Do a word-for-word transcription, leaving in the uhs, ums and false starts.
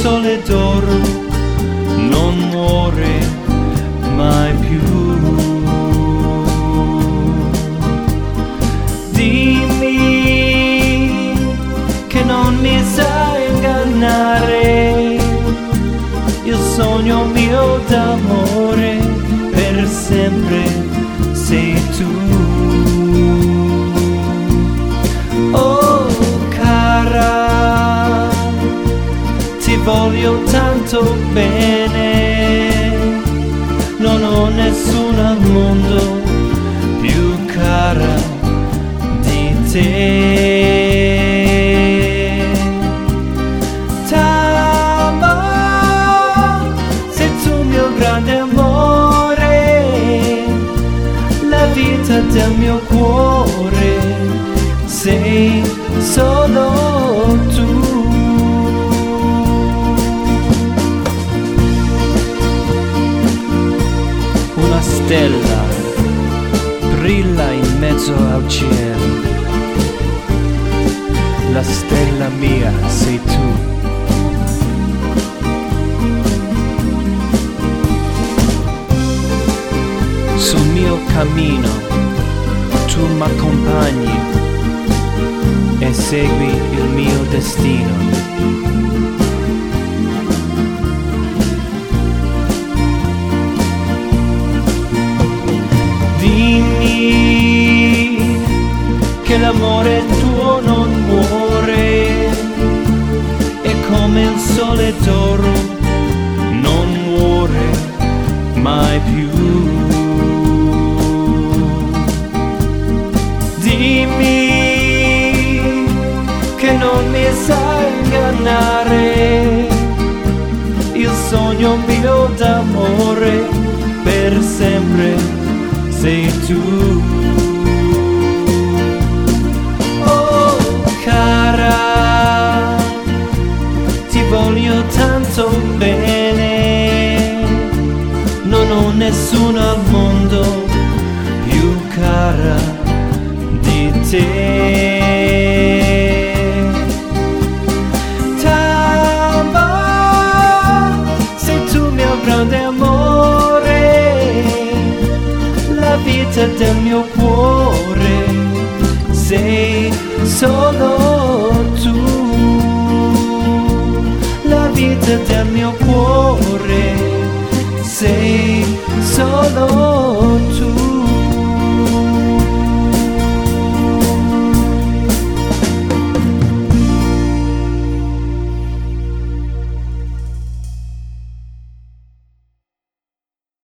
sole d'oro non muore mai più. Dimmi che non mi sai ingannare, il sogno mio d'amore per sempre sei tu. Oh cara, ti voglio tanto bene, non ho nessuno al mondo più cara di te. T'amo, sei tu mio grande amore, la vita del mio cuore, sei solo tu. Una stella brilla in mezzo al cielo, la stella mia sei tu. Sul mio cammino tu m'accompagni e segui il mio destino. Dimmi che l'amore tuo non muore, è come il sole d'oro, non muore mai più. Dimmi che non mi sai ingannare, il sogno mio d'amore per sempre sei tu. Oh cara, ti voglio tanto bene, non ho nessuno al mondo più cara di te. T'amo, sei tu mio grande amore, la vita del mio cuore, sei solo tu. La vita del mio cuore, sei solo